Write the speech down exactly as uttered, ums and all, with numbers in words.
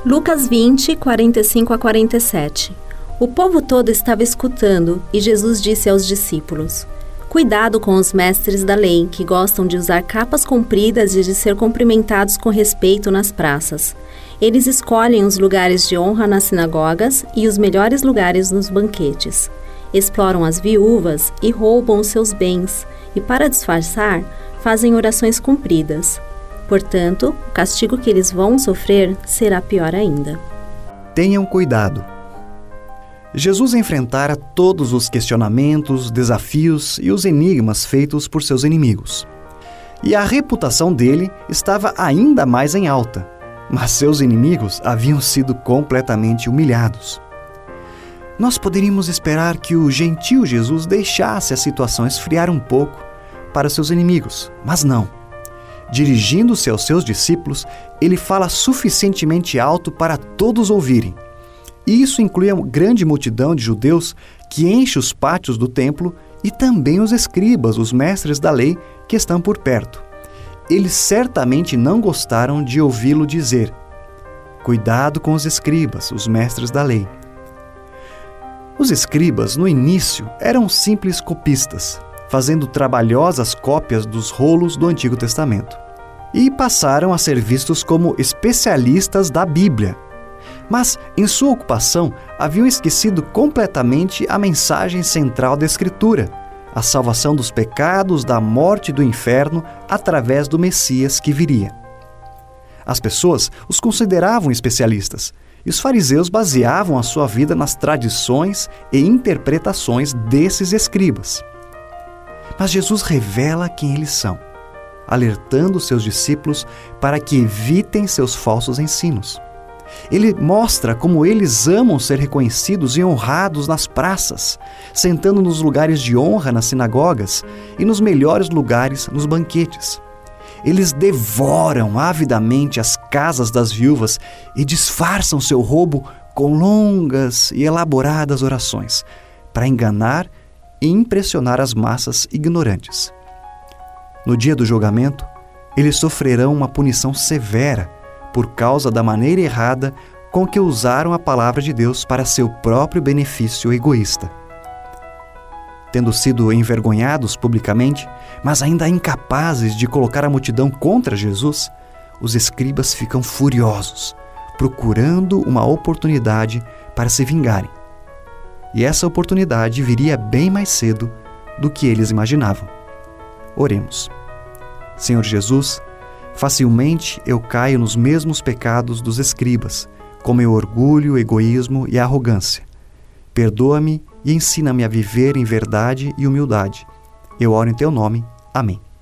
Lucas vinte, quarenta e cinco a quarenta e sete. O povo todo estava escutando e Jesus disse aos discípulos: Cuidado com os mestres da lei, que gostam de usar capas compridas e de ser cumprimentados com respeito nas praças. Eles escolhem os lugares de honra nas sinagogas e os melhores lugares nos banquetes. Exploram as viúvas e roubam os seus bens, e para disfarçar, fazem orações compridas. Portanto, o castigo que eles vão sofrer será pior ainda. Tenham cuidado. Jesus enfrentara todos os questionamentos, desafios e os enigmas feitos por seus inimigos. E a reputação dele estava ainda mais em alta, mas seus inimigos haviam sido completamente humilhados. Nós poderíamos esperar que o gentil Jesus deixasse a situação esfriar um pouco para seus inimigos, mas não. Dirigindo-se aos seus discípulos, ele fala suficientemente alto para todos ouvirem. E isso inclui a grande multidão de judeus que enche os pátios do templo e também os escribas, os mestres da lei, que estão por perto. Eles certamente não gostaram de ouvi-lo dizer: Cuidado com os escribas, os mestres da lei. Os escribas, no início, eram simples copistas, fazendo trabalhosas cópias dos rolos do Antigo Testamento. E passaram a ser vistos como especialistas da Bíblia. Mas, em sua ocupação, haviam esquecido completamente a mensagem central da Escritura, a salvação dos pecados, da morte e do inferno através do Messias que viria. As pessoas os consideravam especialistas, e os fariseus baseavam a sua vida nas tradições e interpretações desses escribas. Mas Jesus revela quem eles são, alertando seus discípulos para que evitem seus falsos ensinos. Ele mostra como eles amam ser reconhecidos e honrados nas praças, sentando nos lugares de honra nas sinagogas e nos melhores lugares nos banquetes. Eles devoram avidamente as casas das viúvas e disfarçam seu roubo com longas e elaboradas orações, para enganar e impressionar as massas ignorantes. No dia do julgamento, eles sofrerão uma punição severa por causa da maneira errada com que usaram a palavra de Deus para seu próprio benefício egoísta. Tendo sido envergonhados publicamente, mas ainda incapazes de colocar a multidão contra Jesus, os escribas ficam furiosos, procurando uma oportunidade para se vingarem. E essa oportunidade viria bem mais cedo do que eles imaginavam. Oremos. Senhor Jesus, facilmente eu caio nos mesmos pecados dos escribas, como o orgulho, o egoísmo e a arrogância. Perdoa-me e ensina-me a viver em verdade e humildade. Eu oro em teu nome. Amém.